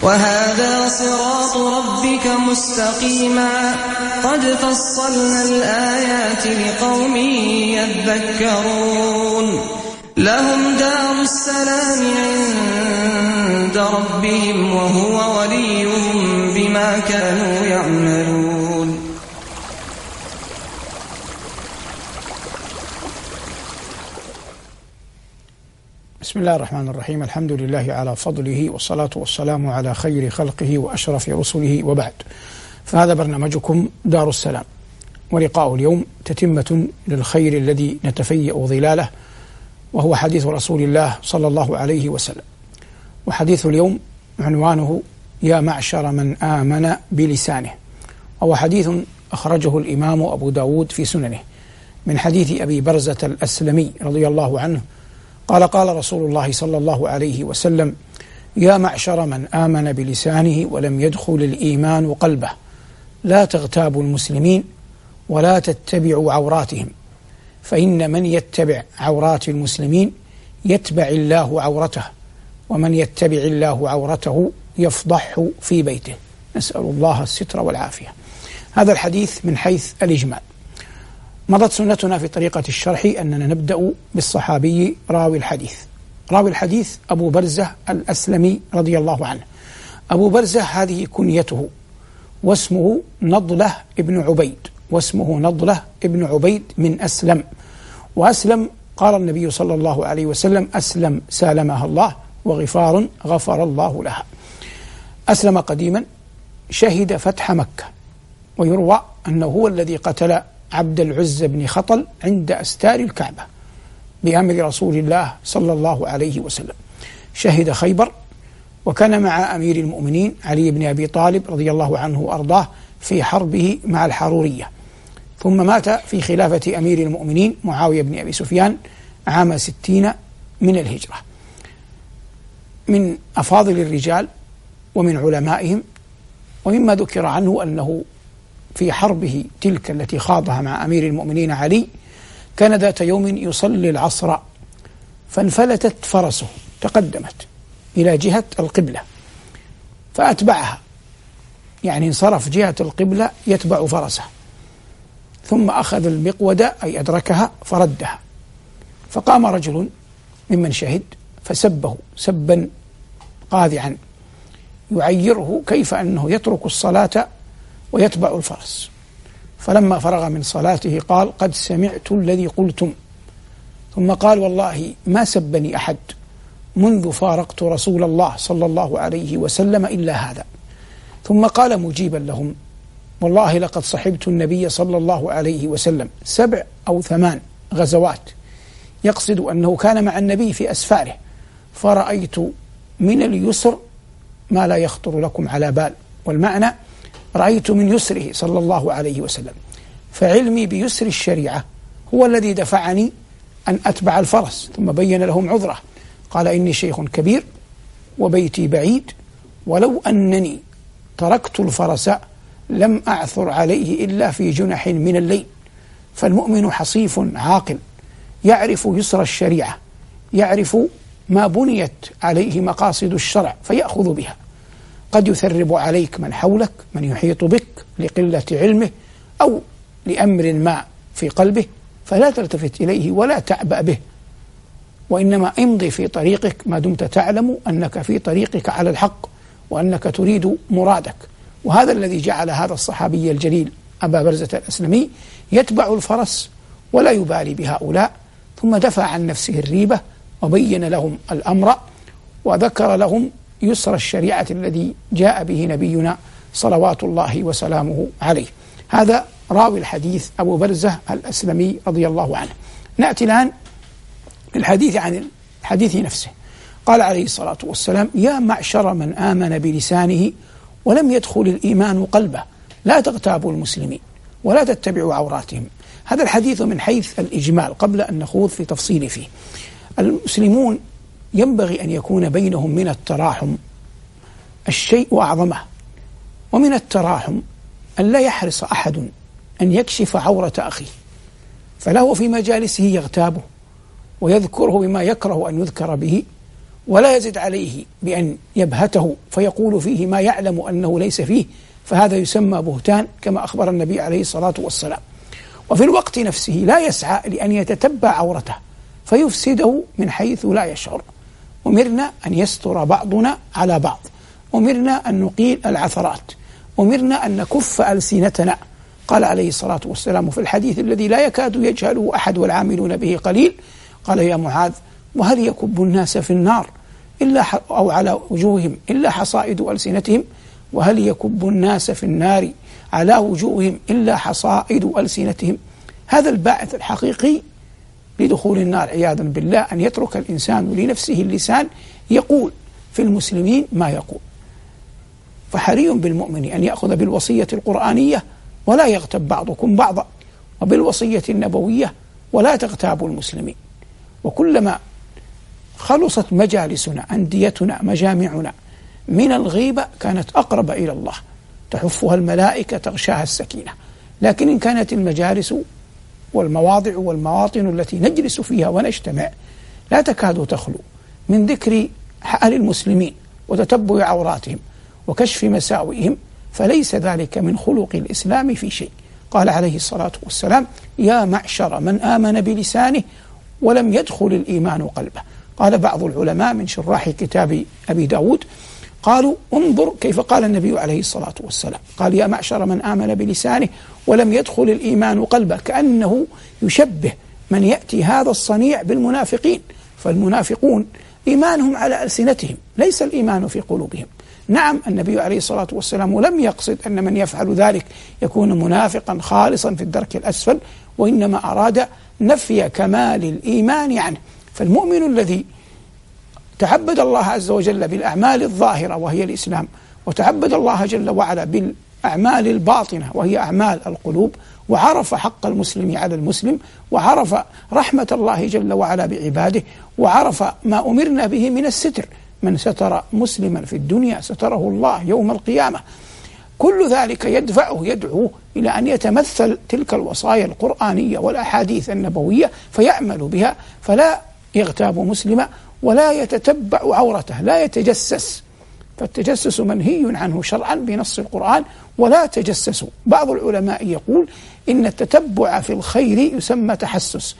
وهذا صراط ربك مستقيما قد فصلنا الآيات لقوم يذكرون لهم دار السلام عند ربهم وهو وليهم بما كانوا يعملون. بسم الله الرحمن الرحيم. الحمد لله على فضله والصلاة والسلام على خير خلقه وأشرف رسله، وبعد، فهذا برنامجكم دار السلام، ولقاء اليوم تتمة للخير الذي نتفيأ ظلاله، وهو حديث رسول الله صلى الله عليه وسلم. وحديث اليوم عنوانه يا معشر من آمن بلسانه، وهو حديث أخرجه الإمام أبو داود في سننه من حديث أبي برزة الأسلمي رضي الله عنه قال قال رسول الله صلى الله عليه وسلم: يا معشر من آمن بلسانه ولم يدخل الإيمان قلبه، لا تغتابوا المسلمين ولا تتبعوا عوراتهم، فإن من يتبع عورات المسلمين يتبع الله عورته، ومن يتبع الله عورته يفضحه في بيته. نسأل الله الستر والعافية. هذا الحديث من حيث الإجمال. مضت سنتنا في طريقة الشرح أننا نبدأ بالصحابي راوي الحديث. راوي الحديث أبو برزة الأسلمي رضي الله عنه. أبو برزة هذه كنيته، واسمه نضلة ابن عبيد، واسمه نضلة ابن عبيد من أسلم. وأسلم قال النبي صلى الله عليه وسلم: أسلم سالمها الله، وغفار غفر الله لها. أسلم قديما، شهد فتح مكة، ويروى أنه هو الذي قتل عبد العزى بن خطل عند أستار الكعبة بأمر رسول الله صلى الله عليه وسلم. شهد خيبر، وكان مع أمير المؤمنين علي بن أبي طالب رضي الله عنه وأرضاه في حربه مع الحرورية، ثم مات في خلافة أمير المؤمنين معاوية بن أبي سفيان عام 60 من الهجرة. من أفاضل الرجال ومن علمائهم، ومما ذكر عنه أنه في حربه تلك التي خاضها مع أمير المؤمنين علي كان ذات يوم يصلي العصر فانفلتت فرسه، تقدمت إلى جهة القبلة فأتبعها، يعني انصرف جهة القبلة يتبع فرسه، ثم أخذ المقود أي أدركها فردها، فقام رجل ممن شهد فسبه سبا قاذعا يعيره كيف أنه يترك الصلاة ويتبع الفرس. فلما فرغ من صلاته قال: قد سمعت الذي قلتم. ثم قال: والله ما سبني أحد منذ فارقت رسول الله صلى الله عليه وسلم إلا هذا. ثم قال مجيبا لهم: والله لقد صحبت النبي صلى الله عليه وسلم 7 أو 8 غزوات، يقصد أنه كان مع النبي في أسفاره، فرأيت من اليسر ما لا يخطر لكم على بال، والمعنى رأيت من يسره صلى الله عليه وسلم، فعلمي بيسر الشريعة هو الذي دفعني أن أتبع الفرس. ثم بين لهم عذره، قال: إني شيخ كبير وبيتي بعيد، ولو أنني تركت الفرس لم أعثر عليه إلا في جنح من الليل. فالمؤمن حصيف عاقل يعرف يسر الشريعة، يعرف ما بنيت عليه مقاصد الشرع فيأخذ بها. قد يثرب عليك من حولك، من يحيط بك لقلة علمه أو لأمر ما في قلبه، فلا تلتفت إليه ولا تعبأ به، وإنما امضي في طريقك ما دمت تعلم أنك في طريقك على الحق، وأنك تريد مرادك. وهذا الذي جعل هذا الصحابي الجليل أبا برزة الأسلمي يتبع الفرس ولا يبالي بهؤلاء، ثم دفع عن نفسه الريبة وبين لهم الأمر، وذكر لهم يسر الشريعة الذي جاء به نبينا صلوات الله وسلامه عليه. هذا راوي الحديث أبو برزة الأسلمي رضي الله عنه. نأتي الآن للحديث عن الحديث نفسه. قال عليه الصلاة والسلام: يا معشر من آمن بلسانه ولم يدخل الإيمان قلبه، لا تغتابوا المسلمين ولا تتبعوا عوراتهم. هذا الحديث من حيث الإجمال قبل أن نخوض في تفصيل فيه. المسلمون ينبغي أن يكون بينهم من التراحم الشيء أعظمه، ومن التراحم أن لا يحرص أحد أن يكشف عورة أخيه، فله في مجالسه يغتابه ويذكره بما يكره أن يذكر به، ولا يزد عليه بأن يبهته فيقول فيه ما يعلم أنه ليس فيه، فهذا يسمى بهتان كما أخبر النبي عليه الصلاة والسلام. وفي الوقت نفسه لا يسعى لأن يتتبع عورته فيفسده من حيث لا يشعر. أمرنا أن يستر بعضنا على بعض، أمرنا أن نقيل العثرات، أمرنا أن نكف ألسنتنا. قال عليه الصلاة والسلام في الحديث الذي لا يكاد يجهله أحد والعاملون به قليل، قال يا معاذ وهل يكب الناس في النار أو على وجوههم إلا حصائد ألسنتهم؟ وهل يكب الناس في النار على وجوههم إلا حصائد ألسنتهم؟ هذا الباعث الحقيقي لدخول النار عياذا بالله، أن يترك الإنسان لنفسه اللسان يقول في المسلمين ما يقول. فحري بالمؤمن أن يأخذ بالوصية القرآنية ولا يغتب بعضكم بعضا، وبالوصية النبوية ولا تغتابوا المسلمين. وكلما خلصت مجالسنا، أنديتنا، مجامعنا من الغيبة كانت أقرب إلى الله، تحفها الملائكة تغشاها السكينة. لكن إن كانت المجالس والمواضع والمواطن التي نجلس فيها ونجتمع لا تكاد تخلو من ذكر حال المسلمين وتتبع عوراتهم وكشف مساوئهم، فليس ذلك من خلق الإسلام في شيء. قال عليه الصلاة والسلام يا معشر من آمن بلسانه ولم يدخل الإيمان قلبه. قال بعض العلماء من شراح كتاب أبي داود قالوا انظر كيف قال النبي عليه الصلاة والسلام، قال يا معشر من آمن بلسانه ولم يدخل الإيمان قلبه، كأنه يشبه من يأتي هذا الصنيع بالمنافقين. فالمنافقون إيمانهم على ألسنتهم ليس الإيمان في قلوبهم. نعم النبي عليه الصلاة والسلام لم يقصد أن من يفعل ذلك يكون منافقا خالصا في الدرك الأسفل، وإنما أراد نفي كمال الإيمان عنه. فالمؤمن الذي تعبد الله عز وجل بالأعمال الظاهرة وهي الإسلام، وتعبد الله جل وعلا بالأعمال الباطنة وهي أعمال القلوب، وعرف حق المسلم على المسلم، وعرف رحمة الله جل وعلا بعباده، وعرف ما أمرنا به من الستر، من ستر مسلما في الدنيا ستره الله يوم القيامة. كل ذلك يدعو إلى أن يتمثل تلك الوصايا القرآنية والأحاديث النبوية فيعمل بها، فلا يغتاب مسلما ولا يتتبع عورته، لا يتجسس. فالتجسس منهي عنه شرعا بنص القرآن، ولا تجسسوا. بعض العلماء يقول إن التتبع في الخير يسمى تحسس،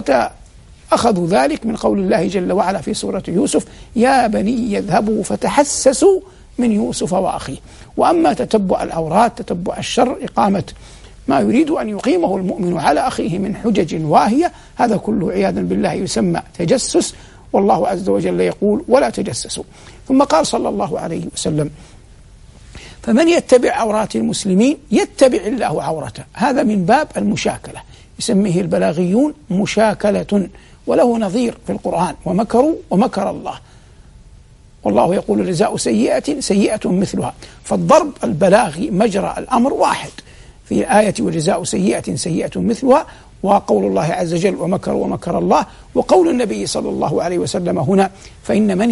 أخذوا ذلك من قول الله جل وعلا في سورة يوسف يا بني يذهبوا فتحسسوا من يوسف وأخيه. وأما تتبع العورات، تتبع الشر، إقامة ما يريد أن يقيمه المؤمن على أخيه من حجج واهية، هذا كله عياذا بالله يسمى تجسس، والله عز وجل يقول ولا تجسسوا. ثم قال صلى الله عليه وسلم فمن يتبع عورات المسلمين يتبع الله عورته. هذا من باب المشاكلة، يسميه البلاغيون مشاكلة، وله نظير في القرآن ومكروا ومكر الله، والله يقول الجزاء سيئة سيئة مثلها. فالضرب البلاغي مجرى الأمر واحد في آية وجزاء سيئة سيئة مثلها، وقول الله عز وجل ومكروا ومكر الله، وقول النبي صلى الله عليه وسلم هنا فإن من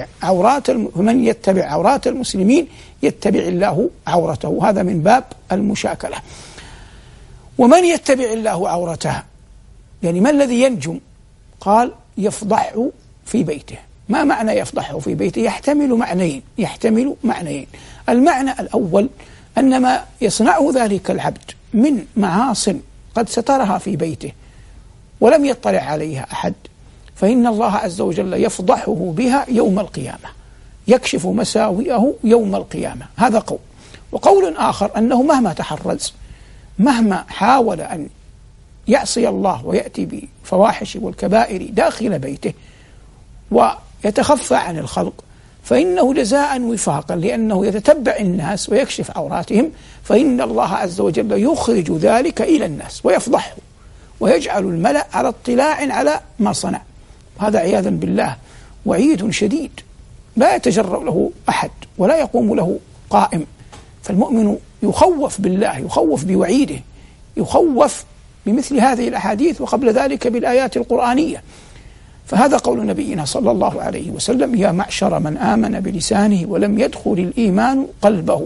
يتبع عورات المسلمين يتبع الله عورته. هذا من باب المشاكلة. ومن يتبع الله عورته يعني ما الذي ينجم؟ قال يفضحه في بيته. ما معنى يفضحه في بيته؟ يحتمل معنيين. المعنى الأول أن ما يصنعه ذلك العبد من معاصٍ قد سترها في بيته ولم يطلع عليها أحد، فإن الله عز وجل يفضحه بها يوم القيامة، يكشف مساوئه يوم القيامة. هذا قول. وقول آخر أنه مهما تحرز، مهما حاول أن يعصي الله ويأتي بالفواحش والكبائر داخل بيته ويتخفى عن الخلق، فإنه جزاء وفاقا لأنه يتتبع الناس ويكشف عوراتهم، فإن الله عز وجل يخرج ذلك إلى الناس ويفضحه ويجعل الملأ على اطلاع على ما صنع. هذا عياذا بالله وعيد شديد لا يتجرأ له أحد ولا يقوم له قائم. فالمؤمن يخوف بالله، يخوف بوعيده، يخوف بمثل هذه الأحاديث وقبل ذلك بالآيات القرآنية. فهذا قول نبينا صلى الله عليه وسلم يا معشر من آمن بلسانه ولم يدخل الإيمان قلبه.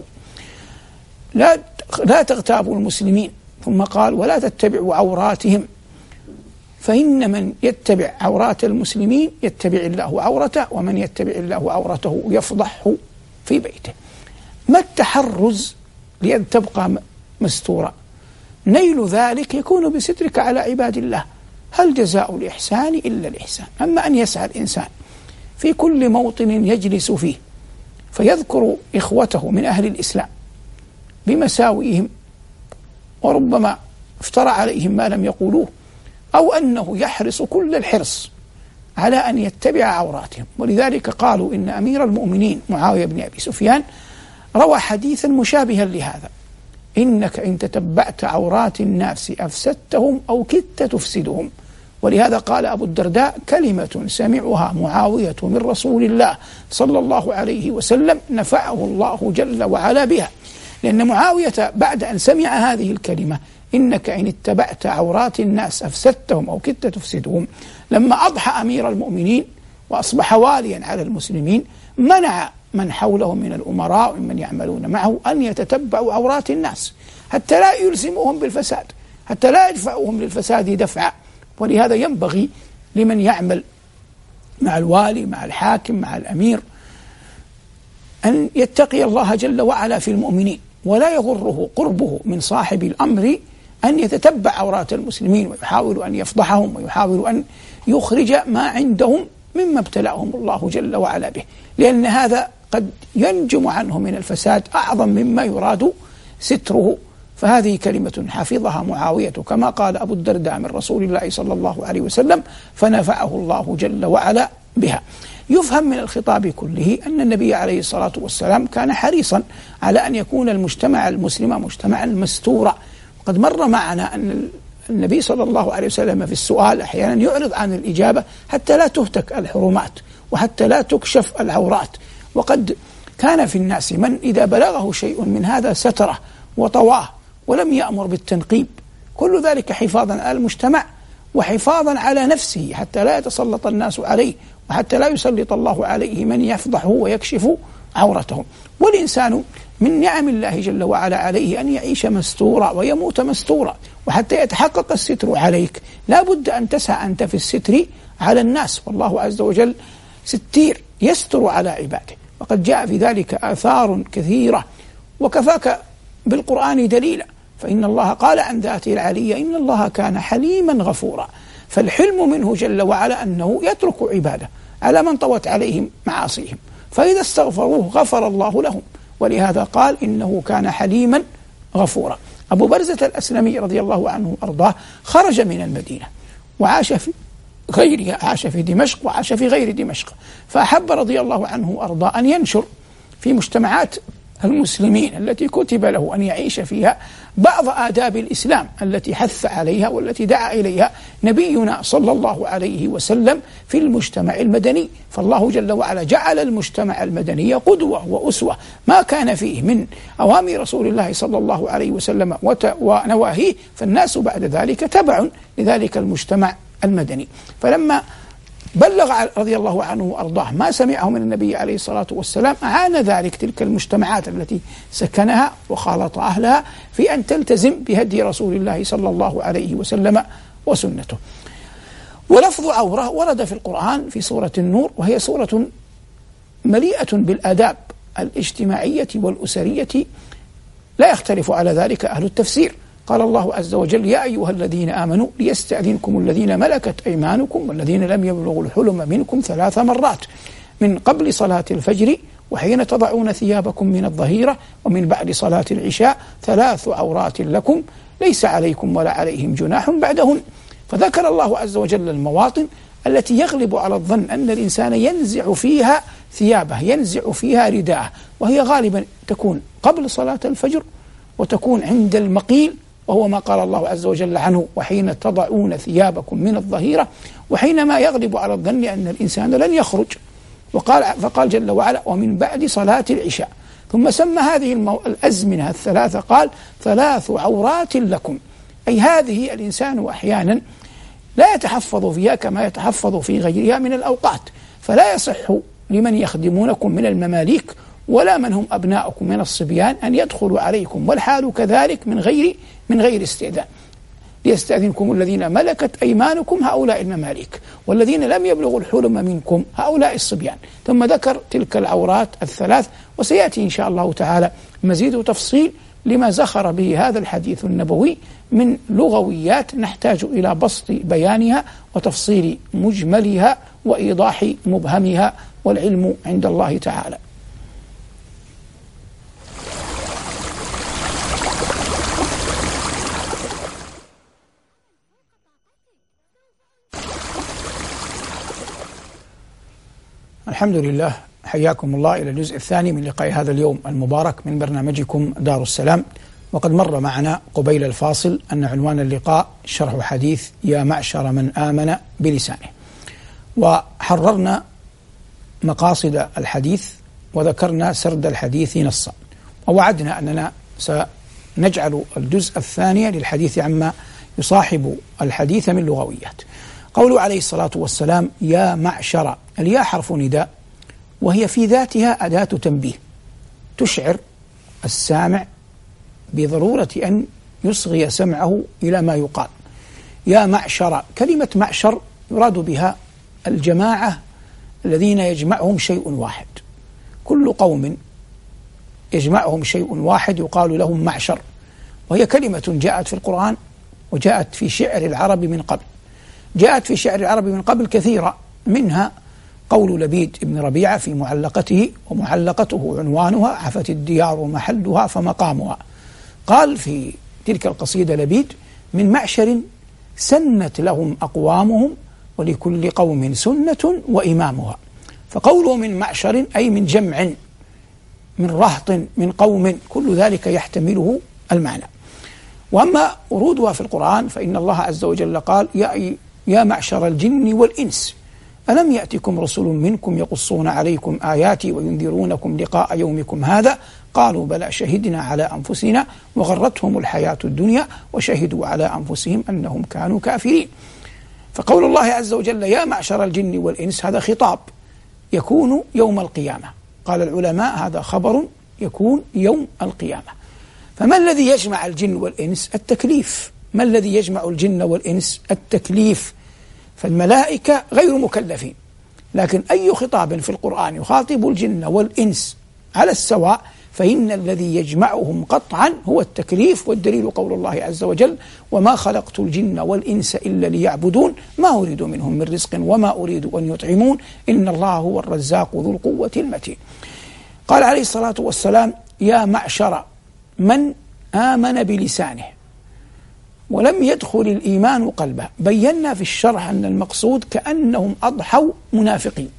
لا تغتابوا المسلمين. ثم قال ولا تتبعوا عوراتهم، فإن من يتبع عورات المسلمين يتبع الله عورته، ومن يتبع الله عورته يفضحه في بيته. ما التحرز لأن تبقى مستورا؟ نيل ذلك يكون بسترك على عباد الله. هل جزاء الإحسان إلا الإحسان؟ أما أن يسعى الإنسان في كل موطن يجلس فيه فيذكر إخوته من أهل الإسلام بمساوئهم، وربما افترى عليهم ما لم يقولوه، أو أنه يحرص كل الحرص على أن يتبع عوراتهم. ولذلك قالوا إن أمير المؤمنين معاوية بن أبي سفيان روى حديثا مشابها لهذا: إنك إن تتبعت عورات الناس أفسدتهم أو كدت تفسدهم. ولهذا قال أبو الدرداء: كلمة سمعها معاوية من رسول الله صلى الله عليه وسلم نفعه الله جل وعلا بها. لأن معاوية بعد أن سمع هذه الكلمة إنك إن اتبعت عورات الناس أفسدتهم أو كدت تفسدهم، لما أضحى أمير المؤمنين وأصبح واليا على المسلمين منع من حولهم من الأمراء ومن يعملون معه أن يتتبعوا عورات الناس حتى لا يلزموهم بالفساد، حتى لا يدفعوهم للفساد دفعا. ولهذا ينبغي لمن يعمل مع الوالي مع الحاكم مع الأمير أن يتقي الله جل وعلا في المؤمنين، ولا يغره قربه من صاحب الأمر أن يتتبع عورات المسلمين ويحاول أن يفضحهم ويحاول أن يخرج ما عندهم مما ابتلأهم الله جل وعلا به، لأن هذا قد ينجم عنه من الفساد أعظم مما يراد ستره. فهذه كلمة حفظها معاوية كما قال أبو الدرداء من رسول الله صلى الله عليه وسلم فنفعه الله جل وعلا بها. يفهم من الخطاب كله أن النبي عليه الصلاة والسلام كان حريصا على أن يكون المجتمع المسلم مجتمعا مستورا. وقد مر معنا أن النبي صلى الله عليه وسلم في السؤال أحيانا يعرض عن الإجابة حتى لا تهتك الحرمات وحتى لا تكشف العورات. وقد كان في الناس من إذا بلغه شيء من هذا ستره وطواه ولم يأمر بالتنقيب، كل ذلك حفاظا على المجتمع وحفاظا على نفسه حتى لا يتسلط الناس عليه، وحتى لا يسلط الله عليه من يفضحه ويكشف عورته. والإنسان من نعم الله جل وعلا عليه أن يعيش مستورا ويموت مستورا. وحتى يتحقق الستر عليك لا بد أن تسعى أنت في الستر على الناس، والله عز وجل ستير يستر على عباده، وقد جاء في ذلك آثار كثيرة وكفاك بالقرآن دليلا. فإن الله قال عن ذاته العلية إن الله كان حليما غفورا. فالحلم منه جل وعلا أنه يترك عباده على من طوت عليهم معاصيهم، فإذا استغفروه غفر الله لهم، ولهذا قال إنه كان حليما غفورا. أبو برزة الأسلمي رضي الله عنه وأرضاه خرج من المدينة وعاش في غيرها، عاش في دمشق وعاش في غير دمشق، فأحب رضي الله عنه وأرضاه أن ينشر في مجتمعات المسلمين التي كتب له أن يعيش فيها بعض آداب الإسلام التي حث عليها والتي دعا إليها نبينا صلى الله عليه وسلم في المجتمع المدني. فالله جل وعلا جعل المجتمع المدني قدوة وأسوة، ما كان فيه من أوامر رسول الله صلى الله عليه وسلم ونواهيه، فالناس بعد ذلك تبع لذلك المجتمع المدني. فلما بلغ رضي الله عنه وأرضاه ما سمعه من النبي عليه الصلاة والسلام أعان ذلك تلك المجتمعات التي سكنها وخالط أهلها في أن تلتزم بهدي رسول الله صلى الله عليه وسلم وسنته. ولفظ عورة ورد في القرآن في سورة النور، وهي سورة مليئة بالآداب الاجتماعية والأسرية لا يختلف على ذلك أهل التفسير. قال الله عز وجل يا أيها الذين آمنوا ليستأذنكم الذين ملكت أيمانكم والذين لم يبلغوا الحلم منكم 3 مرات من قبل صلاة الفجر وحين تضعون ثيابكم من الظهيرة ومن بعد صلاة العشاء 3 عورات لكم ليس عليكم ولا عليهم جناح بعدهن. فذكر الله عز وجل المواطن التي يغلب على الظن أن الإنسان ينزع فيها ثيابه، ينزع فيها رداءه، وهي غالبا تكون قبل صلاة الفجر وتكون عند المقيل، وهو ما قال الله عز وجل عنه وحين تضعون ثيابكم من الظهيرة، وحينما يغلب على الظن أن الإنسان لن يخرج. فقال جل وعلا ومن بعد صلاة العشاء، ثم سمى هذه الأزمنة 3 قال 3 عورات لكم، أي هذه الإنسان أحيانا لا يتحفظ فيها كما يتحفظ في غيرها من الأوقات، فلا يصح لمن يخدمونكم من المماليك ولا من هم أبناؤكم من الصبيان أن يدخلوا عليكم والحال كذلك من غير استئذان. ليستأذنكم الذين ملكت أيمانكم هؤلاء المماليك والذين لم يبلغوا الحلم منكم هؤلاء الصبيان. ثم ذكر تلك العورات الثلاث، وسيأتي إن شاء الله تعالى مزيد تفصيل لما زخر به هذا الحديث النبوي من لغويات نحتاج إلى بسط بيانها وتفصيل مجملها وإيضاح مبهمها، والعلم عند الله تعالى. الحمد لله، حياكم الله إلى الجزء الثاني من لقاء هذا اليوم المبارك من برنامجكم دار السلام. وقد مر معنا قبيل الفاصل أن عنوان اللقاء شرح حديث يا معشر من آمن بلسانه، وحررنا مقاصد الحديث وذكرنا سرد الحديث نصا، ووعدنا أننا سنجعل الجزء الثاني للحديث عما يصاحب الحديث من لغويات. قوله عليه الصلاة والسلام يا معشر، الياء حرف نداء، وهي في ذاتها أداة تنبيه تشعر السامع بضرورة أن يصغي سمعه إلى ما يقال. يا معشر، كلمة معشر يراد بها الجماعة الذين يجمعهم شيء واحد، كل قوم يجمعهم شيء واحد يقال لهم معشر، وهي كلمة جاءت في القرآن وجاءت في شعر العرب من قبل. جاءت في شعر العرب من قبل كثيرة، منها قول لبيد بن ربيعة في معلقته، ومعلقته عنوانها عفت الديار محلها فمقامها. قال في تلك القصيدة لبيد من معشر سنت لهم أقوامهم ولكل قوم سنة وإمامها. فقوله من معشر أي من جمع، من رهط، من قوم، كل ذلك يحتمله المعنى. وأما ورودها في القرآن فإن الله عز وجل قال يا معشر الجن والإنس ألم يأتكم رسل منكم يقصون عليكم آياتي وينذرونكم لقاء يومكم هذا قالوا بلى شهدنا على أنفسنا وغرتهم الحياة الدنيا وشهدوا على أنفسهم أنهم كانوا كافرين. فقول الله عز وجل يا معشر الجن والإنس هذا خطاب يكون يوم القيامة. قال العلماء هذا خبر يكون يوم القيامة. فما الذي يجمع الجن والإنس؟ التكليف. ما الذي يجمع الجن والإنس؟ التكليف. فالملائكة غير مكلفين، لكن أي خطاب في القرآن يخاطب الجن والإنس على السواء فإن الذي يجمعهم قطعا هو التكليف. والدليل قول الله عز وجل وما خلقت الجن والإنس إلا ليعبدون ما أريد منهم من رزق وما أريد أن يطعمون إن الله هو الرزاق ذو القوة المتين. قال عليه الصلاة والسلام يا معشر من آمن بلسانه ولم يدخل الإيمان قلبه. بينا في الشرح أن المقصود كأنهم أضحوا منافقين،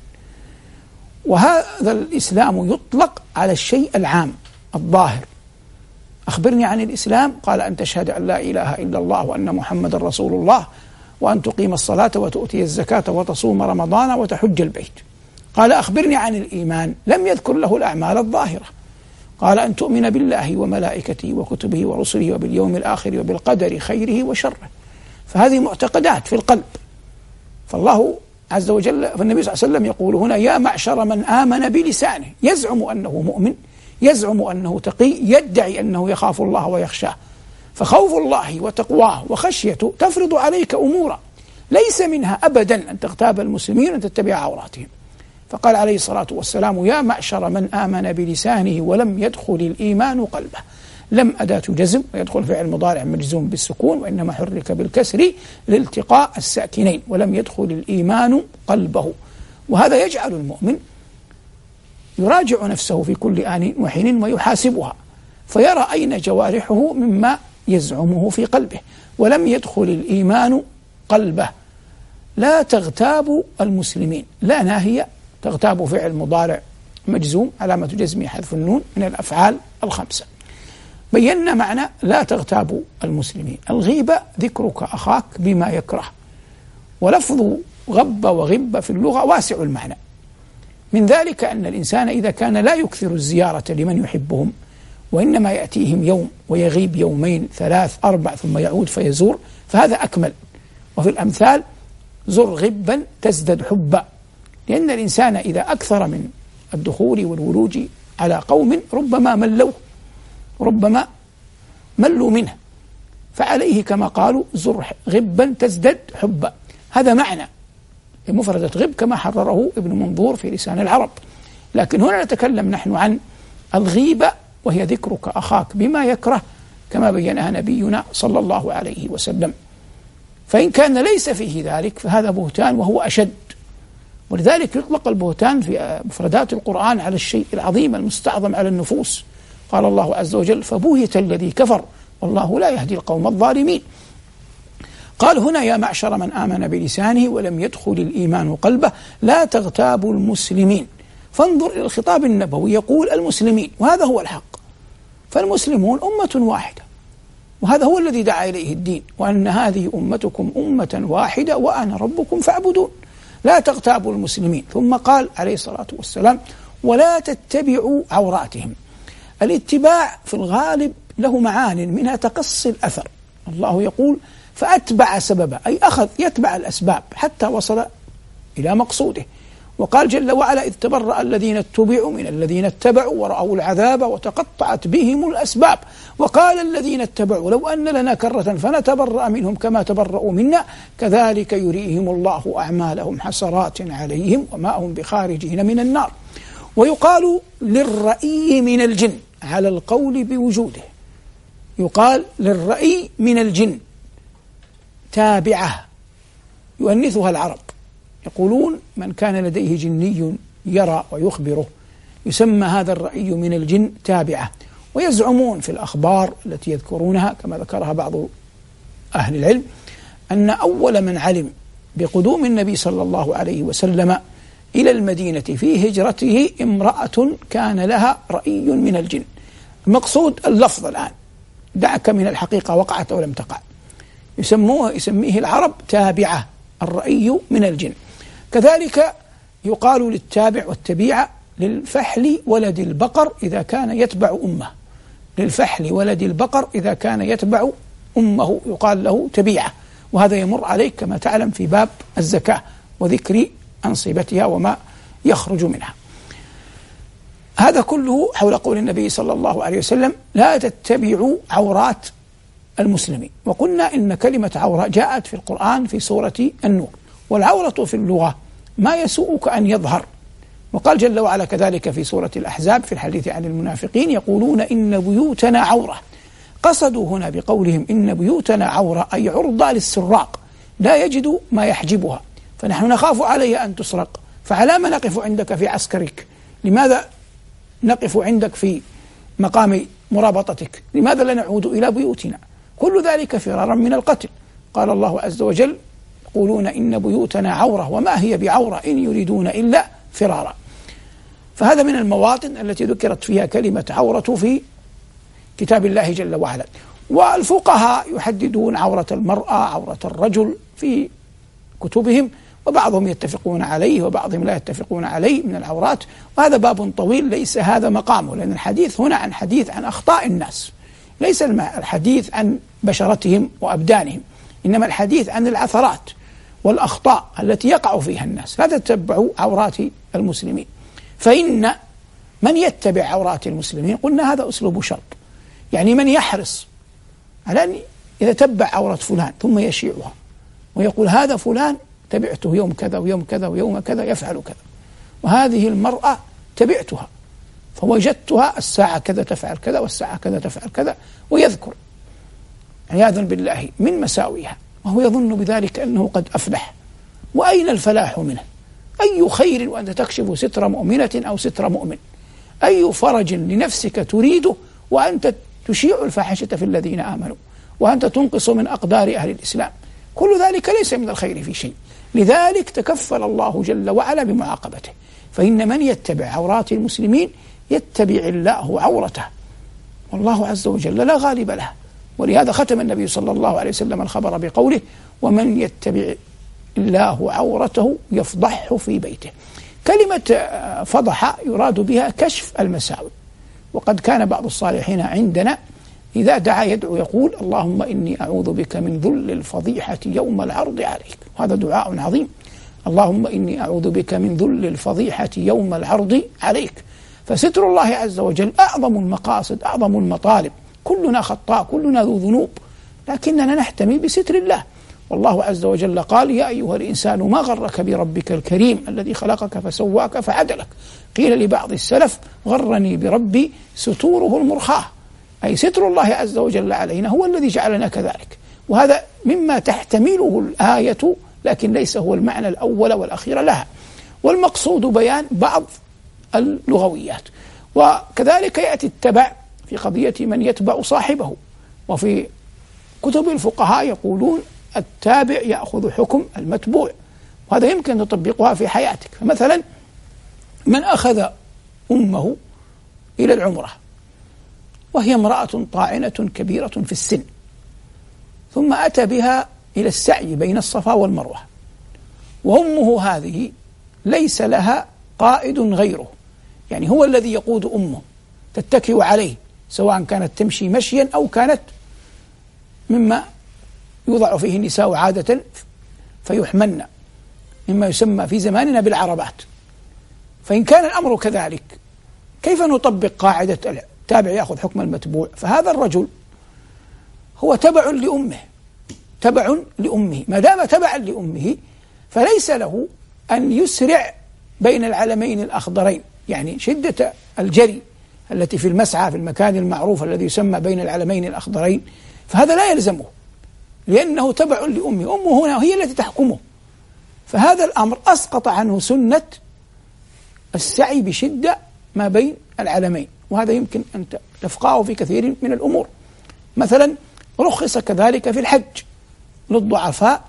وهذا الإسلام يطلق على الشيء العام الظاهر. أخبرني عن الإسلام، قال أن تشهد أن لا إله إلا الله وأن محمد رسول الله وأن تقيم الصلاة وتؤتي الزكاة وتصوم رمضان وتحج البيت. قال أخبرني عن الإيمان، لم يذكر له الأعمال الظاهرة. قال أن تؤمن بالله وملائكته وكتبه ورسله وباليوم الآخر وبالقدر خيره وشره. فهذه معتقدات في القلب. فالله عز وجل فالنبي صلى الله عليه وسلم يقول هنا يا معشر من آمن بلسانه، يزعم أنه مؤمن، يزعم أنه تقي، يدعي أنه يخاف الله ويخشاه. فخوف الله وتقواه وخشيته تفرض عليك أمورا ليس منها أبدا أن تغتاب المسلمين وأن تتبع عوراتهم. فقال عليه الصلاة والسلام يا معشر من آمن بلسانه ولم يدخل الإيمان قلبه. لم أداة جزم، ويدخل فعل مضارع مجزوم بالسكون وإنما حرك بالكسر لالتقاء الساكنين، ولم يدخل الإيمان قلبه. وهذا يجعل المؤمن يراجع نفسه في كل آن وحين ويحاسبها، فيرى أين جوارحه مما يزعمه في قلبه. ولم يدخل الإيمان قلبه. لا تغتاب المسلمين، لا ناهية، تغتاب فعل مضارع مجزوم علامة جزمه حذف النون من الأفعال الخمسة. بينا معنى لا تغتاب المسلمين. الغيبة ذكرك أخاك بما يكره، ولفظ غب وغب في اللغة واسع المعنى. من ذلك أن الإنسان إذا كان لا يكثر الزيارة لمن يحبهم وإنما يأتيهم يوم ويغيب يومين 3 4 ثم يعود فيزور، فهذا أكمل. وفي الأمثال زر غبا تزدد حبا، لأن الإنسان إذا أكثر من الدخول والولوج على قوم ربما ملوا منه. فعليه كما قالوا زر غبا تزدد حبا. هذا معنى مفردة غب كما حرره ابن منظور في لسان العرب. لكن هنا نتكلم نحن عن الغيبة، وهي ذكرك أخاك بما يكره كما بينها نبينا صلى الله عليه وسلم. فإن كان ليس فيه ذلك فهذا بهتان وهو أشد. ولذلك يطلق البهتان في مفردات القرآن على الشيء العظيم المستعظم على النفوس. قال الله عز وجل: فبهت الذي كفر والله لا يهدي القوم الظالمين. قال هنا: يا معشر من آمن بلسانه ولم يدخل الإيمان قلبه لا تغتابوا المسلمين. فانظر إلى الخطاب النبوي، يقول المسلمين، وهذا هو الحق. فالمسلمون أمة واحدة، وهذا هو الذي دعا إليه الدين، وأن هذه أمتكم أمة واحدة وأنا ربكم فاعبدون. لا تغتابوا المسلمين. ثم قال عليه الصلاة والسلام: ولا تتبعوا عوراتهم. الاتباع في الغالب له معان، منها تقصي الأثر. الله يقول: فأتبع سببا، أي أخذ يتبع الأسباب حتى وصل إلى مقصوده. وقال جل وعلا: إذ تبرأ الذين اتبعوا من الذين اتبعوا ورأوا العذاب وتقطعت بهم الأسباب. وقال الذين اتبعوا: لو أن لنا كرة فنتبرأ منهم كما تبرأوا منا كذلك يريهم الله أعمالهم حسرات عليهم وما هم بخارجين من النار. ويقال للرأي من الجن على القول بوجوده، يقال للرأي من الجن تابعة، يؤنثها العرب، يقولون من كان لديه جني يرى ويخبره يسمى هذا الرأي من الجن تابعة. ويزعمون في الأخبار التي يذكرونها كما ذكرها بعض أهل العلم أن أول من علم بقدوم النبي صلى الله عليه وسلم إلى المدينة في هجرته امرأة كان لها رأي من الجن. المقصود اللفظ الآن، دعك من الحقيقة وقعت أو لم تقع. يسميه العرب تابعة، الرأي من الجن. كذلك يقال للتابع والتبيعة للفحل ولد البقر إذا كان يتبع أمه. للفحل ولد البقر إذا كان يتبع أمه يقال له تبيعة. وهذا يمر عليك كما تعلم في باب الزكاة وذكر أنصبتها وما يخرج منها. هذا كله حول قول النبي صلى الله عليه وسلم: لا تتبعوا عورات المسلمين. وقلنا إن كلمة عورة جاءت في القرآن في سورة النور، والعورة في اللغة ما يسوءك أن يظهر. وقال جل وعلا كذلك في سورة الأحزاب في الحديث عن المنافقين: يقولون إن بيوتنا عورة. قصدوا هنا بقولهم إن بيوتنا عورة أي عرضة للسراق لا يجد ما يحجبها، فنحن نخاف عليها أن تسرق، فعلى ما نقف عندك في عسكرك؟ لماذا نقف عندك في مقام مرابطتك؟ لماذا لا نعود إلى بيوتنا؟ كل ذلك فرارا من القتل. قال الله عز وجل: يقولون إن بيوتنا عورة وما هي بعورة إن يريدون إلا فرارا. فهذا من المواطن التي ذكرت فيها كلمة عورة في كتاب الله جل وعلا. والفقهاء يحددون عورة المرأة عورة الرجل في كتبهم، وبعضهم يتفقون عليه وبعضهم لا يتفقون عليه من العورات، وهذا باب طويل ليس هذا مقامه، لأن الحديث هنا عن حديث عن أخطاء الناس، ليس الحديث عن بشرتهم وأبدانهم، إنما الحديث عن العثرات والأخطاء التي يقع فيها الناس. لا تتبعوا عورات المسلمين، فإن من يتبع عورات المسلمين قلنا هذا أسلوب شرط، يعني من يحرص على أن يتتبع عورة فلان ثم يشيعها ويقول هذا فلان تبعته يوم كذا ويوم كذا ويوم كذا يفعل كذا، وهذه المرأة تبعتها فوجدتها الساعة كذا تفعل كذا والساعة كذا تفعل كذا، ويذكر عياذا بالله من مساويها، وهو يظن بذلك أنه قد أفلح. وأين الفلاح منه؟ أي خير وأنت تكشف ستر مؤمنة أو ستر مؤمن؟ أي فرج لنفسك تريده وأنت تشيع الفاحشة في الذين آمنوا وأنت تنقص من أقدار أهل الإسلام؟ كل ذلك ليس من الخير في شيء. لذلك تكفل الله جل وعلا بمعاقبته. فإن من يتبع عورات المسلمين يتبع الله عورته، والله عز وجل لا غالب له. ولهذا ختم النبي صلى الله عليه وسلم الخبر بقوله: ومن يتبع الله عورته يفضحه في بيته. كلمة فضح يراد بها كشف المساوئ، وقد كان بعض الصالحين عندنا إذا دعا يدعو يقول: اللهم إني أعوذ بك من ذل الفضيحة يوم العرض عليك. هذا دعاء عظيم، اللهم إني أعوذ بك من ذل الفضيحة يوم العرض عليك. فستر الله عز وجل أعظم المقاصد أعظم المطالب. كلنا خطاء، كلنا ذو ذنوب، لكننا نحتمي بستر الله. والله عز وجل قال: يا أيها الإنسان ما غرك بربك الكريم الذي خلقك فسواك فعدلك. قيل لبعض السلف: غرني بربي ستوره المرخاة، أي ستر الله عز وجل علينا هو الذي جعلنا كذلك. وهذا مما تحتمله الآية، لكن ليس هو المعنى الأول والأخير لها. والمقصود بيان بعض اللغويات. وكذلك يأتي التبع في قضية من يتبع صاحبه. وفي كتب الفقهاء يقولون: التابع يأخذ حكم المتبوع، وهذا يمكن أن تطبقها في حياتك. فمثلا من أخذ أمه إلى العمرة وهي امرأة طاعنة كبيرة في السن، ثم أتى بها إلى السعي بين الصفا والمروة، وأمه هذه ليس لها قائد غيره، يعني هو الذي يقود أمه، تتكئ عليه، سواء كانت تمشي مشيا أو كانت مما يوضع فيه النساء عادة فيحملن، مما يسمى في زماننا بالعربات. فإن كان الأمر كذلك كيف نطبق قاعدة التابع يأخذ حكم المتبوع؟ فهذا الرجل هو تبع لأمه، ما دام تبعا لأمه فليس له أن يسرع بين العلمين الأخضرين، يعني شدة الجري التي في المسعى في المكان المعروف الذي يسمى بين العلمين الأخضرين، فهذا لا يلزمه لأنه تبع لأمه، أمه هنا هي التي تحكمه. فهذا الأمر أسقط عنه سنة السعي بشدة ما بين العلمين، وهذا يمكن أن تفقهه في كثير من الأمور. مثلا رخص كذلك في الحج للضعفاء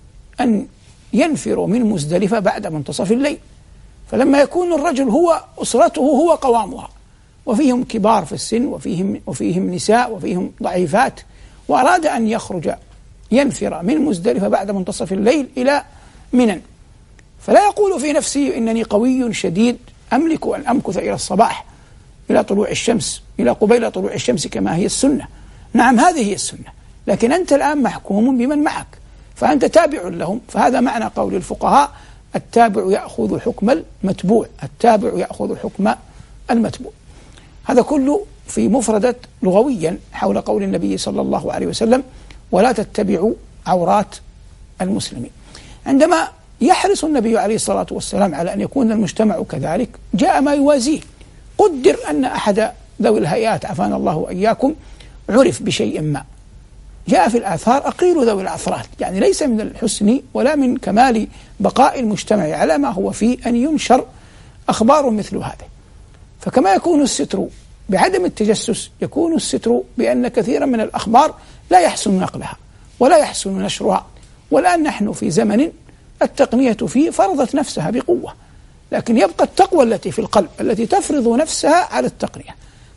أن ينفروا من مزدلفة بعد منتصف الليل، فلما يكون الرجل هو أسرته هو قوامها، وفيهم كبار في السن وفيهم نساء وفيهم ضعيفات، وأراد أن يخرج ينفر من مزدلفة بعد منتصف الليل إلى منى، فلا يقول في نفسه إنني قوي شديد أملك أن أمكث إلى الصباح، إلى طلوع الشمس، إلى قبيل طلوع الشمس كما هي السنة. نعم هذه هي السنة، لكن أنت الآن محكوم بمن معك، فأنت تابع لهم. فهذا معنى قول الفقهاء: التابع يأخذ حكم المتبوع، التابع يأخذ حكم المتبوع. هذا كله في مفردة لغويا حول قول النبي صلى الله عليه وسلم: ولا تتبعوا عورات المسلمين. عندما يحرص النبي عليه الصلاة والسلام على أن يكون المجتمع كذلك، جاء ما يوازيه. قدر أن أحد ذوي الهيئات عافانا الله وإياكم عرف بشيء ما، جاء في الآثار: أقيل ذوي العثرات، يعني ليس من الحسن ولا من كمال بقاء المجتمع على ما هو فيه أن ينشر أخبار مثل هذا. فكما يكون الستر بعدم التجسس، يكون الستر بأن كثيرا من الأخبار لا يحسن نقلها ولا يحسن نشرها. والآن نحن في زمن التقنية فيه فرضت نفسها بقوة، لكن يبقى التقوى التي في القلب التي تفرض نفسها على التقنية،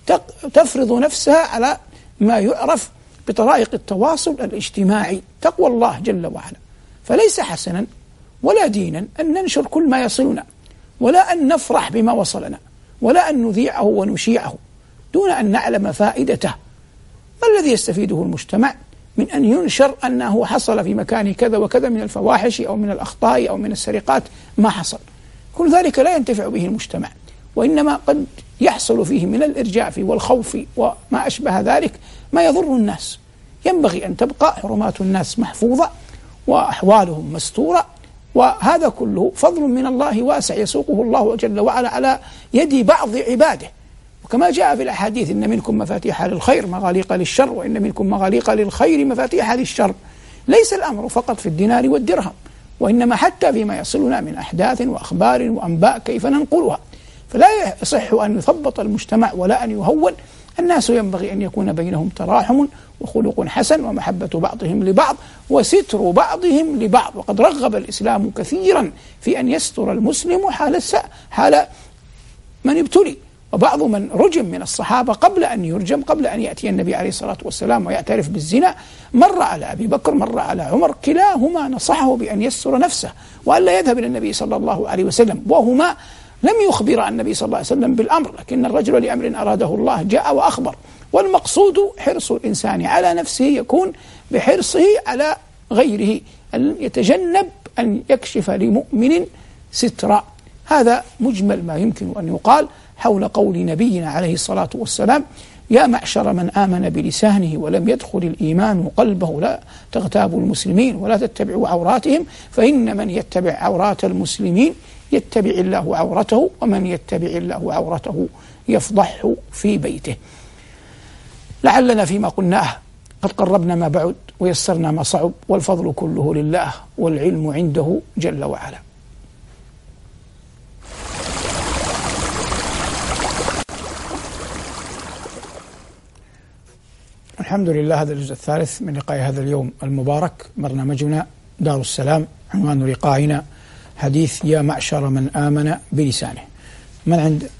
تفرض أنفسها على ما يعرف بطرائق التواصل الاجتماعي، تقوى الله جل وعلا. فليس حسنا ولا دينا أن ننشر كل ما يصلنا، ولا أن نفرح بما وصلنا، ولا أن نذيعه ونشيعه دون أن نعلم فائدته. ما الذي يستفيده المجتمع من أن ينشر أنه حصل في مكان كذا وكذا من الفواحش أو من الأخطاء أو من السرقات؟ ما حصل. كل ذلك لا ينتفع به المجتمع، وإنما قد يحصل فيه من الإرجاف والخوف وما أشبه ذلك ما يضر الناس. ينبغي أن تبقى حرمات الناس محفوظة وأحوالهم مستورة، وهذا كله فضل من الله واسع يسوقه الله جل وعلا على يد بعض عباده. وكما جاء في الأحاديث: إن منكم مفاتيح للخير مغاليق للشر، وإن منكم مغاليق للخير مفاتيح للشر. ليس الأمر فقط في الدينار والدرهم، وإنما حتى فيما يصلنا من أحداث وأخبار وأنباء كيف ننقلها. فلا يصح أن يثبط المجتمع ولا أن يهون. الناس ينبغي أن يكون بينهم تراحم وخلق حسن ومحبة بعضهم لبعض وستر بعضهم لبعض. وقد رغب الإسلام كثيرا في أن يستر المسلم حال من ابتلي. وبعض من رجم من الصحابة قبل أن يرجم، قبل أن يأتي النبي عليه الصلاة والسلام ويعترف بالزنا، مر على أبي بكر، مر على عمر، كلاهما نصحه بأن يستر نفسه وأن لا يذهب إلى النبي صلى الله عليه وسلم، وهما لم يخبر النبي صلى الله عليه وسلم بالأمر، لكن الرجل لأمر أراده الله جاء وأخبر. والمقصود حرص الإنسان على نفسه يكون بحرصه على غيره، أن يتجنب أن يكشف لمؤمن سترا. هذا مجمل ما يمكن أن يقال حول قول نبينا عليه الصلاة والسلام: يا معشر من آمن بلسانه ولم يدخل الإيمان قلبه لا تغتابوا المسلمين ولا تتبعوا عوراتهم، فإن من يتبع عورات المسلمين يتبع الله عورته، ومن يتبع الله عورته يفضحه في بيته. لعلنا فيما قلناه قد قربنا ما بعد ويسرنا ما صعب، والفضل كله لله والعلم عنده جل وعلا. الحمد لله، هذا الجزء الثالث من لقاء هذا اليوم المبارك، برنامجنا دار السلام. عنوان لقائنا حديث يا معشر من آمن بلسانه. من عند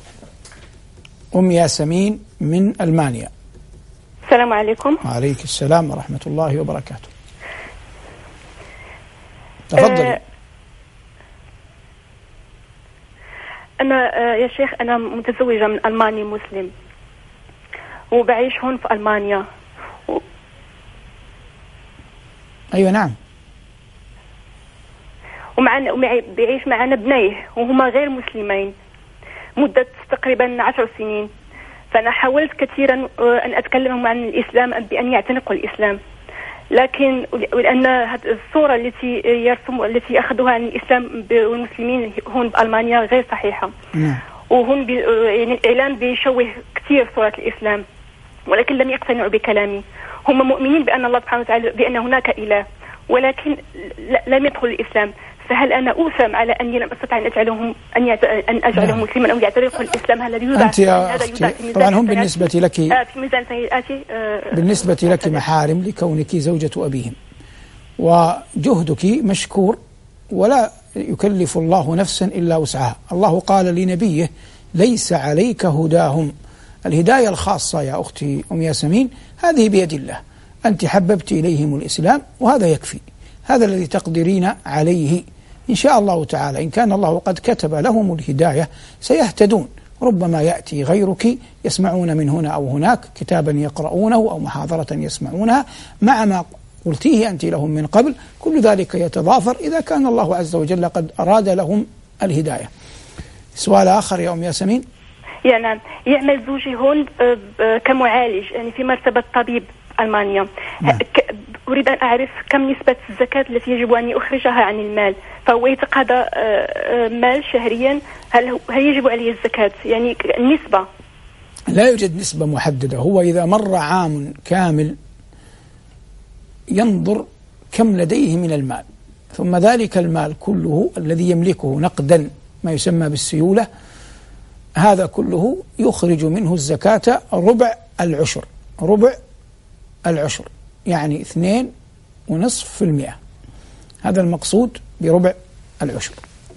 أم ياسمين من ألمانيا. السلام عليكم. وعليك السلام ورحمة الله وبركاته. تفضلي. أنا يا شيخ أنا متزوجة من ألماني مسلم وبعيش هون في ألمانيا أيوة نعم. بيعيش معنا بنيه وهما غير مسلمين مدة تقريبا 10 سنين. فأنا حاولت كثيرا أن أتكلم عن الإسلام بأن يعتنقوا الإسلام، لكن لأن الصورة التي أخذوها عن الإسلام والمسلمين هون بألمانيا غير صحيحة. وهون يعني الإعلام بيشوه كثير صورة الإسلام، ولكن لم يقتنعوا بكلامي. هم مؤمنين بأن الله سبحانه وتعالى بأن هناك إله، ولكن لم يدخلوا الإسلام. فهل أنا أوثم على أني لم أستطع أن أجعلهم مسلما أو يعترفوا الإسلام؟ هل يوضع أنت يا أختي طبعا هم بالنسبة لك في ميزان سيئاتي بالنسبة لك محارم لكونك زوجة أبيهم، وجهدك مشكور، ولا يكلف الله نفسا إلا وسعها. الله قال لنبيه ليس عليك هداهم. الهداية الخاصة يا أختي أم ياسمين هذه بيد الله. أنت حببت إليهم الإسلام وهذا يكفي، هذا الذي تقدرين عليه إن شاء الله تعالى. إن كان الله قد كتب لهم الهداية سيهتدون. ربما يأتي غيرك يسمعون من هنا أو هناك كتابا يقرؤونه أو محاضرة يسمعونها مع ما قلتيه أنت لهم من قبل، كل ذلك يتضافر إذا كان الله عز وجل قد أراد لهم الهداية. سؤال آخر يا أم ياسمين. يا نعم، يعمل زوجي هون كمعالج يعني في مرتبة طبيب ألمانيا. نعم. أريد أن أعرف كم نسبة الزكاة التي يجب أن يخرجها عن المال، فهو يتقاضى مال شهريا، هل يجب عليه الزكاة؟ يعني النسبة. لا يوجد نسبة محددة، هو إذا مر عام كامل ينظر كم لديه من المال، ثم ذلك المال كله الذي يملكه نقدا ما يسمى بالسيولة، هذا كله يخرج منه الزكاة ربع العشر. ربع العشر يعني 2.5%. هذا المقصود بربع العشر.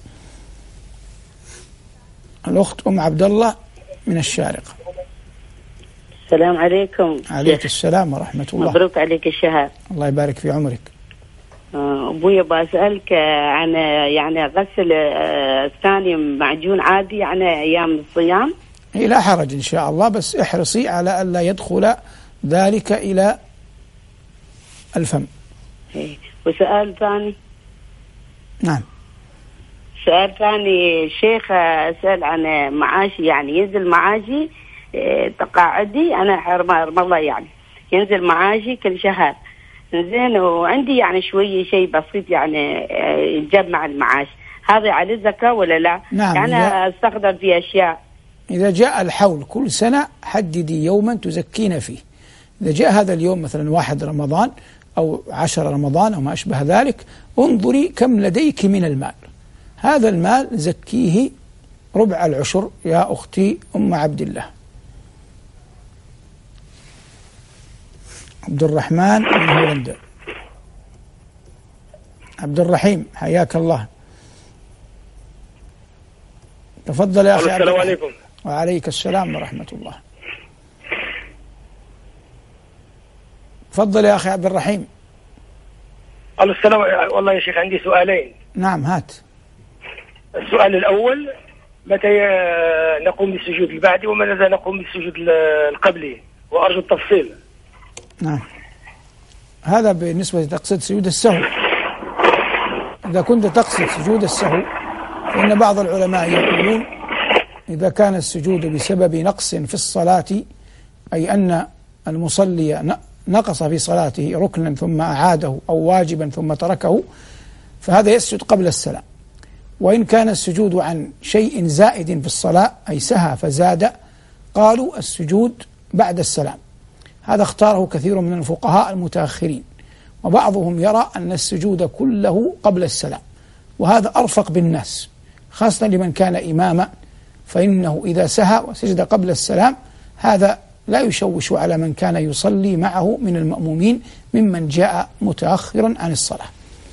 الأخت أم عبد الله من الشارقة. السلام عليكم. عليك السلام ورحمة الله. مبروك عليك الشهادة. الله يبارك في عمرك. أبوي بسألك عن يعني غسل الثاني معجون عادي يعني أيام الصيام؟ لا حرج إن شاء الله، بس احرصي على ألا يدخل ذلك إلى الفم. وسؤال ثاني. نعم. سؤال ثاني شيخ، أسأل عن معاشي، يعني ينزل معاشي تقاعدي أنا حرم الله، يعني ينزل معاشي كل شهر زين، وعندي يعني شوية شيء بسيط يعني يجمع المعاش، هذا عليه زكاة ولا لا؟ نعم. يعني أستخدم في أشياء. إذا جاء الحول كل سنة حددي يوما تزكين فيه. إذا جاء هذا اليوم مثلا 1 رمضان أو 10 رمضان أو ما أشبه ذلك، انظري كم لديك من المال، هذا المال زكيه ربع العشر يا أختي أم عبد الله. عبد الرحمن من هولندا. عبد الرحيم حياك الله، تفضل يا أخي. السلام عليكم. وعليك السلام ورحمة الله. تفضل يا أخي عبد الرحيم. السلام. والله يا شيخ عندي سؤالين. نعم هات. السؤال الأول، متى نقوم بالسجود البعدي ومتى نقوم بالسجود القبلي، وأرجو التفصيل. نعم، هذا بالنسبة تقصد سجود السهو. إذا كنت تقصد سجود السهو فإن بعض العلماء يقولون إذا كان السجود بسبب نقص في الصلاة أي أن المصلي نقص في صلاته ركنا ثم أعاده أو واجبا ثم تركه، فهذا يسجد قبل السلام. وإن كان السجود عن شيء زائد في الصلاة أي سهى فزاد، قالوا السجود بعد السلام. هذا اختاره كثير من الفقهاء المتأخرين، وبعضهم يرى أن السجود كله قبل السلام، وهذا أرفق بالناس، خاصة لمن كان إماما، فإنه إذا سهى وسجد قبل السلام هذا لا يشوش على من كان يصلي معه من المأمومين ممن جاء متأخرا عن الصلاة.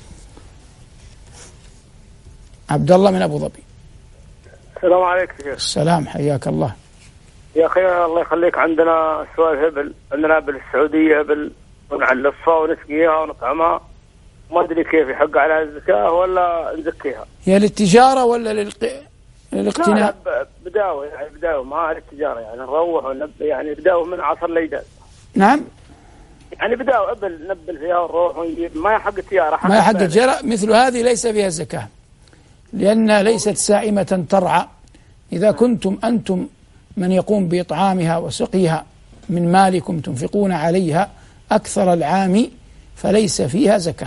عبد الله من أبو ظبي. السلام عليكم شيخ. السلام، حياك الله. يا أخي الله يخليك، عندنا سؤال هبل، عندنا بالسعودية هبل ونعلفها ونسقيها ونطعمها، ما أدري كيف يحق على الزكاة ولا نزكيها. هي للتجارة ولا للاقتناء؟ لا بداوة، يعني بداوة ما للتجارة، يعني نروح يعني بداوة من عصر ليلة. نعم، يعني بداوة قبل نبل فيها ونروح ونجيب، ما يحق التجارة. ما يحق التجارة، مثل هذه ليس فيها زكاة، لأنها ليست سائمة ترعى. إذا كنتم أنتم من يقوم بإطعامها وسقيها من مالكم تنفقون عليها أكثر العام فليس فيها زكاة.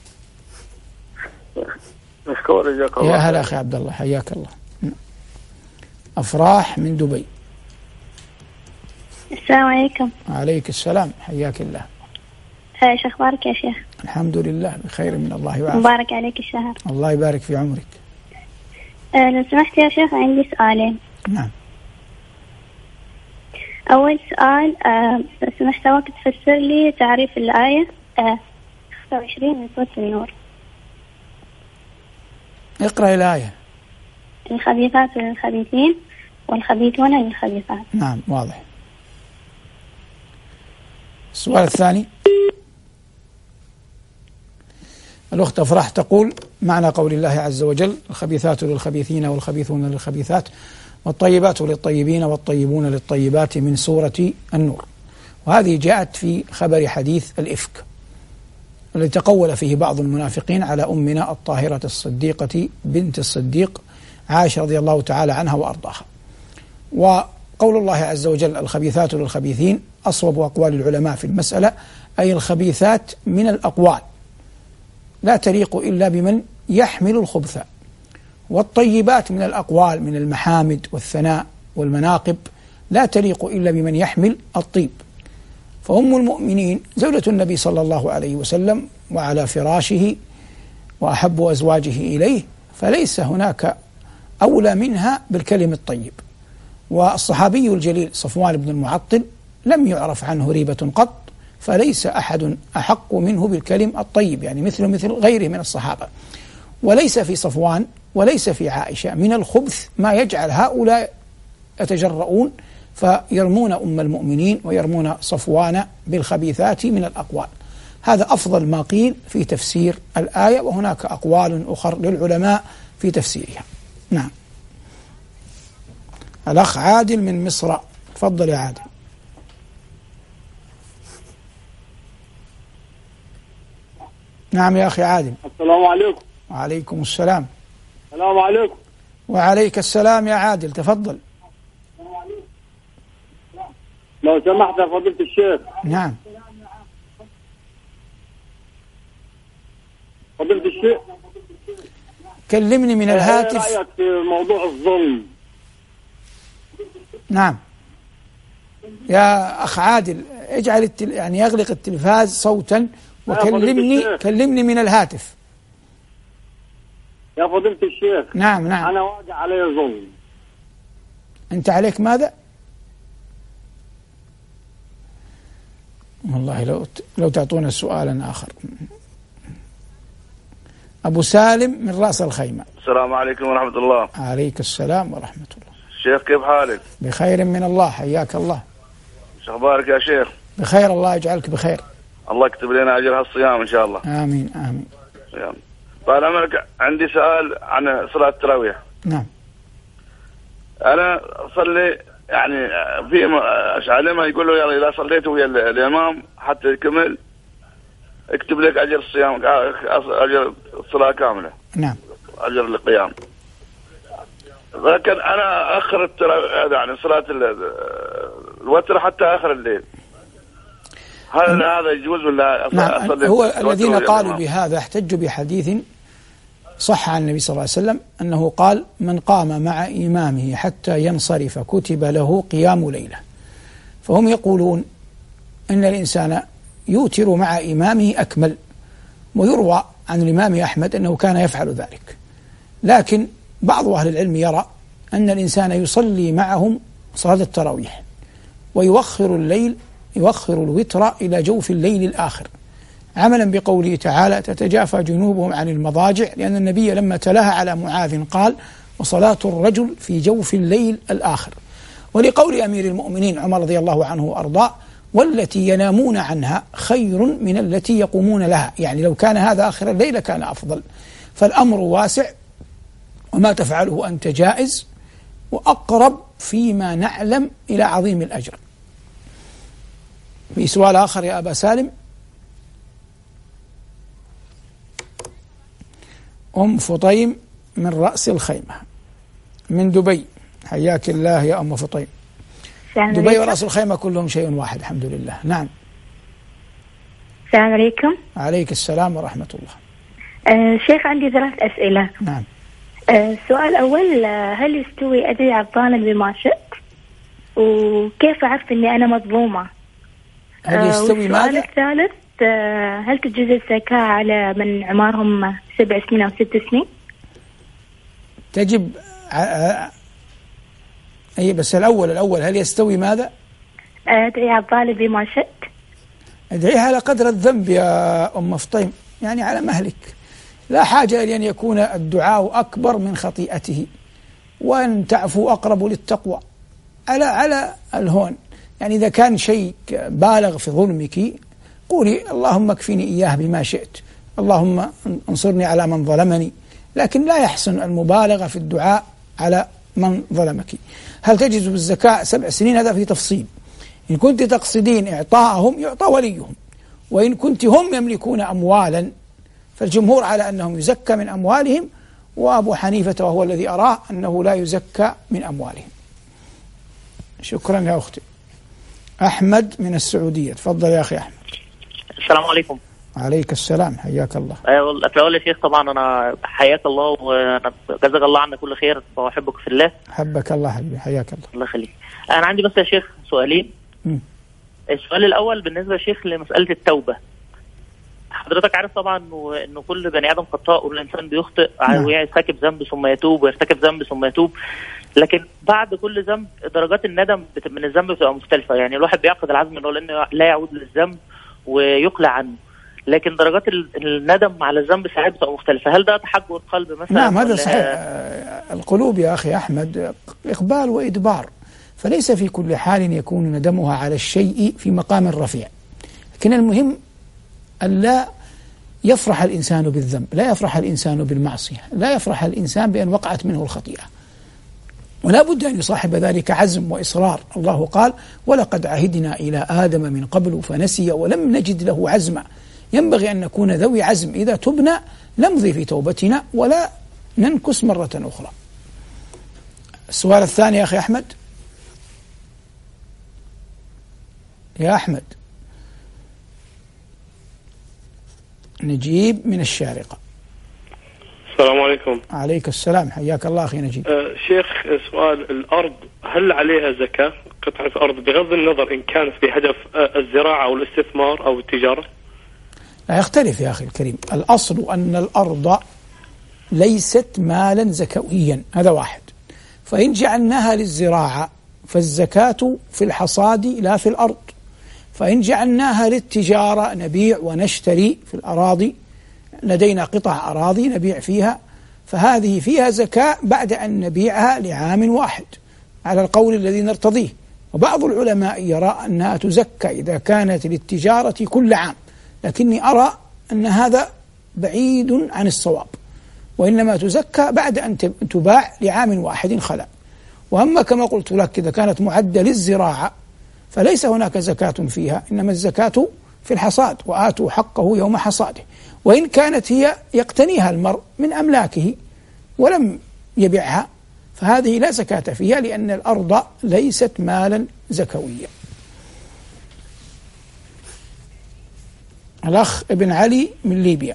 مشكور، جزاك الله. يا هلا أخي عبد الله، حياك الله. أفراح من دبي. السلام عليكم. وعليك السلام، حياك الله. ايش اخبارك يا شيخ؟ الحمد لله بخير من الله وعافية. مبارك عليك الشهر. الله يبارك في عمرك. لو سمحت يا شيخ عندي سؤالين. نعم. أول سؤال، لو سمحت أبغاك تفسر لي تعريف الآية 25 من سورة النور. اقرأ الآية. الخبيثات للخبيثين والخبيثون للخبيثات. نعم، واضح. السؤال الثاني، الأخت أفراح تقول: معنى قول الله عز وجل: الخبيثات للخبيثين والخبيثون للخبيثات والطيبات للطيبين والطيبون للطيبات من سورة النور. وهذه جاءت في خبر حديث الإفك الذي تقول فيه بعض المنافقين على أمنا الطاهرة الصديقة بنت الصديق عائشة رضي الله تعالى عنها وأرضاها. وقول الله عز وجل: الخبيثات للخبيثين، أصوب أقوال العلماء في المسألة أي الخبيثات من الأقوال لا تليق إلا بمن يحمل الخبث، والطيبات من الأقوال من المحامد والثناء والمناقب لا تليق إلا بمن يحمل الطيب. فأم المؤمنين زوجة النبي صلى الله عليه وسلم وعلى فراشه وأحب أزواجه إليه، فليس هناك أولى منها بالكلم الطيب. والصحابي الجليل صفوان بن المعطل لم يعرف عنه ريبة قط، فليس أحد أحق منه بالكلم الطيب، يعني مثل غيره من الصحابة. وليس في صفوان وليس في عائشة من الخبث ما يجعل هؤلاء يتجرؤون فيرمون أم المؤمنين ويرمون صفوان بالخبيثات من الأقوال. هذا أفضل ما قيل في تفسير الآية، وهناك أقوال أخرى للعلماء في تفسيرها. نعم. الأخ عادل من مصر، تفضل يا عادل. نعم يا أخي عادل. السلام عليكم. وعليكم السلام. السلام عليكم. وعليك السلام يا عادل، تفضل. لو سمحت يا فضيلة الشيخ. نعم. فضيلة الشيخ، كلمني من الهاتف. ايه رأيك في موضوع الظلم؟ نعم يا أخ عادل، اجعل يعني يغلق التلفاز صوتا وكلمني من الهاتف. يا فضيلة الشيخ. نعم. أنا واقع علي ظلم. أنت عليك ماذا؟ والله لو تعطونا سؤالا آخر. أبو سالم من رأس الخيمة. السلام عليكم ورحمة الله. عليك السلام ورحمة الله. شيخ كيف حالك؟ بخير من الله، حياك الله. شو أخبارك يا شيخ؟ بخير، الله يجعلك بخير. الله يكتب لنا أجر هالصيام إن شاء الله. آمين آمين. طال عمرك، عندي سؤال عن صلاة التراويح. نعم. أنا أصلي يعني في أشعالمها يقولوا يلا إذا صليت ويا الإمام حتى يكمل اكتب لك أجر الصيام، أجر الصلاة كاملة. نعم. أجر القيام. لكن أنا أخر يعني صلاة الوتر حتى آخر الليل، هل هذا يجوز ولا؟ نعم، هو الذين قالوا بهذا احتجوا بحديث صح عن النبي صلى الله عليه وسلم أنه قال: من قام مع إمامه حتى ينصرف كتب له قيام ليلة. فهم يقولون أن الإنسان يوتر مع إمامه أكمل، ويروى عن الإمام أحمد أنه كان يفعل ذلك، لكن بعض أهل العلم يرى أن الإنسان يصلي معهم صلاة التراويح ويوخر الليل، يوخر الوتر إلى جوف الليل الآخر، عملا بقوله تعالى: تتجافى جنوبهم عن المضاجع، لأن النبي لما تلاها على معاذ قال: وصلاة الرجل في جوف الليل الآخر. ولقول أمير المؤمنين عمر رضي الله عنه وأرضاه: والتي ينامون عنها خير من التي يقومون لها، يعني لو كان هذا آخر الليل كان أفضل. فالأمر واسع، وما تفعله أنت جائز، وأقرب فيما نعلم إلى عظيم الأجر. في سؤال آخر يا أبا سالم؟ أم فطيم من رأس الخيمة من دبي، حياك الله يا أم فطيم. دبي ورأس الخيمة كلهم شيء واحد الحمد لله. نعم. السلام عليكم. عليك السلام ورحمة الله. شيخ عندي 3 أسئلة. نعم. السؤال الأول: هل يستوي أدعي على الظالم بما شئت؟ وكيف أعرف أني أنا مظلومة؟ هل يستوي ماذا؟ السؤال الثالث: هل تجوز الزكاة على من عمرهم 7 سنين أو 6 سنين؟ تجب أي بس الأول هل يستوي ماذا؟ أدعي على الظالم بما شئت. أدعيها على قدر الذنب يا أم فطيم، يعني على مهلك، لا حاجة إلى أن يكون الدعاء أكبر من خطيئته، وأن تعفو أقرب للتقوى على الهون. يعني إذا كان شيء بالغ في ظلمك قولي: اللهم اكفني إياه بما شئت، اللهم انصرني على من ظلمني، لكن لا يحسن المبالغة في الدعاء على من ظلمك. هل تجوز بالزكاة 7 سنين؟ هذا في تفصيل. إن كنت تقصدين إعطاءهم يعطى وليهم، وإن كنت هم يملكون أموالا فالجمهور على أنهم يزكى من أموالهم، وأبو حنيفة وهو الذي أراه أنه لا يزكى من أموالهم. شكرا يا أختي. أحمد من السعودية، تفضل يا أخي أحمد. السلام عليكم. عليك السلام، حياك الله. أقول يا شيخ طبعا أنا حياك الله وجزاك الله عنا كل خير وأحبك في الله. حبك الله حبيبي، حياك الله. الله يخليك. أنا عندي بس يا شيخ سؤالين. السؤال الأول بالنسبة يا شيخ لمسألة التوبة. حضرتك عارف طبعا إنه كل بني آدم خطاء، والإنسان بيخطئ ويرتكب ذنب ثم يتوب، ويرتكب ذنب ثم يتوب، لكن بعد كل ذنب درجات الندم من الذنب بتبقى مختلفة. يعني الواحد بيعقد العزم إنه لأنه لا يعود للذنب ويقلع عنه، لكن درجات الندم على الذنب ساعات بتبقى مختلفة. هل ده تحجر قلب مثلا؟ نعم هذا صحيح. القلوب يا أخي أحمد إقبال وإدبار، فليس في كل حال يكون ندمها على الشيء في مقام رفيع، لكن المهم أن لا يفرح الإنسان بالذنب، لا يفرح الإنسان بالمعصية، لا يفرح الإنسان بأن وقعت منه الخطيئة، ولا بد أن يصاحب ذلك عزم وإصرار. الله قال: ولقد عهدنا إلى آدم من قبل فنسي ولم نجد له عزما. ينبغي أن نكون ذوي عزم، إذا تبنا نمضي في توبتنا ولا ننكس مرة أخرى. السؤال الثاني يا أخي أحمد. يا أحمد. نجيب من الشارقة. السلام عليكم. عليك السلام، حياك الله أخي نجيب. شيخ سؤال: الأرض هل عليها زكاة؟ قطعة أرض بغض النظر إن كانت بهدف الزراعة أو الاستثمار أو التجارة؟ لا يختلف يا أخي الكريم. الأصل أن الأرض ليست مالا زكويا، هذا واحد. فإن جعلناها للزراعة فالزكاة في الحصاد لا في الأرض، فإن جعلناها للتجارة نبيع ونشتري في الأراضي، لدينا قطع أراضي نبيع فيها، فهذه فيها زكاة بعد أن نبيعها لعام واحد على القول الذي نرتضيه. وبعض العلماء يرى أنها تزكى إذا كانت للتجارة كل عام، لكني أرى أن هذا بعيد عن الصواب، وإنما تزكى بعد أن تباع لعام واحد خلا. وأما كما قلت لك إذا كانت معدة للزراعة فليس هناك زكاة فيها، إنما الزكاة في الحصاد، وآتوا حقه يوم حصاده. وإن كانت هي يقتنيها المرء من أملاكه ولم يبيعها فهذه لا زكاة فيها، لأن الأرض ليست مالا زكوية. الأخ ابن علي من ليبيا.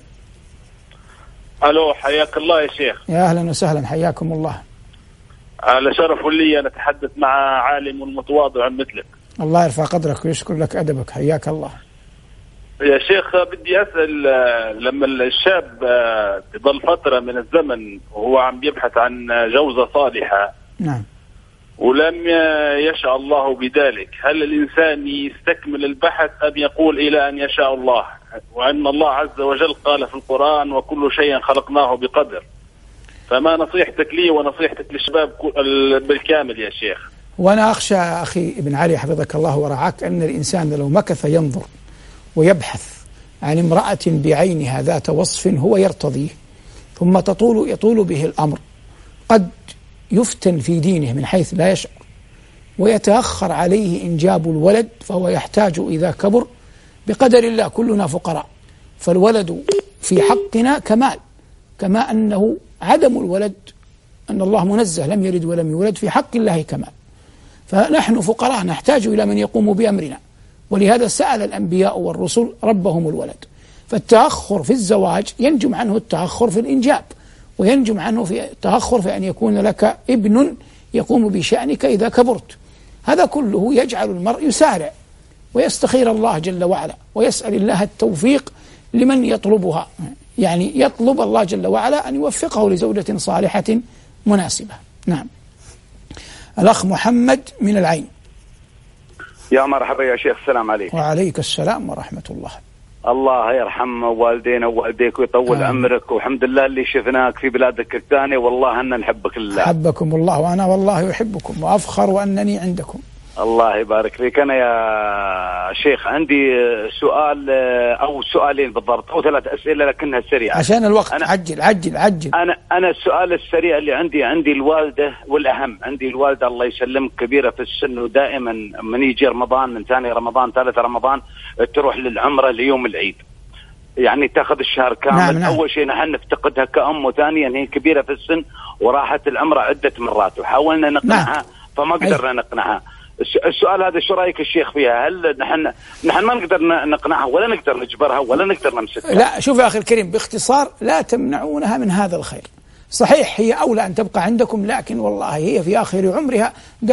ألو، حياك الله يا شيخ. يا أهلا وسهلا، حياكم الله. على شرف لي أن أتحدث مع عالم متواضع مثلك. الله يرفع قدرك ويشكر لك أدبك، حياك الله. يا شيخ، بدي أسأل، لما الشاب يضل فترة من الزمن وهو عم يبحث عن جوزة صالحة، نعم، ولم يشاء الله بذلك، هل الإنسان يستكمل البحث أم يقول إلى أن يشاء الله؟ وأن الله عز وجل قال في القرآن: وكل شيء خلقناه بقدر. فما نصيحتك لي ونصيحتك للشباب بالكامل يا شيخ؟ وأنا أخشى أخي ابن علي حفظك الله ورعاك أن الإنسان لو مكث ينظر ويبحث عن امرأة بعينها ذات وصف هو يرتضيه، ثم يطول به الأمر، قد يفتن في دينه من حيث لا يشعر، ويتأخر عليه إنجاب الولد، فهو يحتاج إذا كبر بقدر الله، كلنا فقراء، فالولد في حقنا كمال، كما أنه عدم الولد، أن الله منزه لم يلد ولم يولد، في حق الله كمال. فنحن فقراء نحتاج إلى من يقوم بأمرنا، ولهذا سأل الأنبياء والرسل ربهم الولد. فالتأخر في الزواج ينجم عنه التأخر في الإنجاب، وينجم عنه في التأخر في أن يكون لك ابن يقوم بشأنك إذا كبرت. هذا كله يجعل المرء يسارع ويستخير الله جل وعلا، ويسأل الله التوفيق لمن يطلبها، يعني يطلب الله جل وعلا أن يوفقه لزوجة صالحة مناسبة. نعم. الأخ محمد من العين. يا مرحبا يا شيخ، السلام عليكم. وعليك السلام ورحمة الله. الله يرحم والدينا ووالديك ويطول عمرك، والحمد لله اللي شفناك في بلادك الثانية، والله أن نحبك لله. حبكم الله، وأنا والله أحبكم وأفخر وأنني عندكم. الله يبارك فيك. أنا يا شيخ عندي سؤال أو سؤالين بالضبط، أو 3 أسئلة لكنها سريعة عشان الوقت. عجل عجل عجل. أنا السؤال السريع اللي عندي الوالدة، والأهم عندي الوالدة الله يسلمك كبيرة في السن، ودائما من يجي رمضان، من ثاني رمضان ثالث رمضان تروح للعمرة ليوم العيد، يعني تاخذ الشهر كامل. نعم. أول شيء نحن نفتقدها كأم، وثانيا هي كبيرة في السن وراحت العمرة عدة مرات، وحاولنا نقنعها. نعم. فما قدرنا نقنعها. السؤال هذا شو رأيك الشيخ فيها؟ هل نحن ما نقدر نقنعها ولا نقدر نجبرها ولا نقدر نمسكها؟ لا، شوف يا أخي الكريم، باختصار لا تمنعونها من هذا الخير. صحيح هي أولى أن تبقى عندكم، لكن والله هي في آخر عمرها،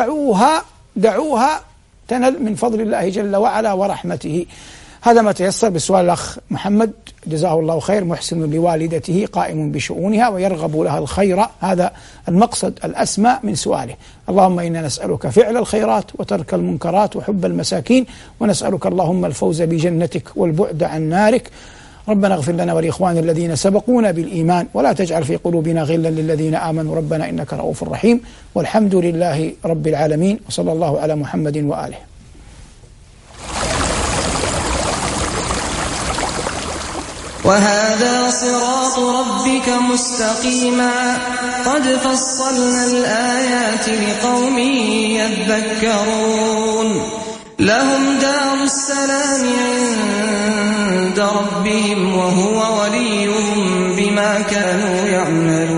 دعوها تنل من فضل الله جل وعلا ورحمته. هذا ما تيسر. بسؤال الأخ محمد جزاه الله خير، محسن لوالدته قائم بشؤونها ويرغب لها الخير، هذا المقصد الأسمى من سؤاله. اللهم إنا نسألك فعل الخيرات وترك المنكرات وحب المساكين، ونسألك اللهم الفوز بجنتك والبعد عن نارك. ربنا اغفر لنا ولإخواننا الذين سبقونا بالإيمان، ولا تجعل في قلوبنا غلا للذين آمنوا ربنا إنك رؤوف رحيم. والحمد لله رب العالمين، وصلى الله على محمد وآله. وهذا صراط ربك مستقيما، قد فصلنا الآيات لقوم يذكرون. لهم دار السلام عند ربهم، وهو وليهم بما كانوا يعملون.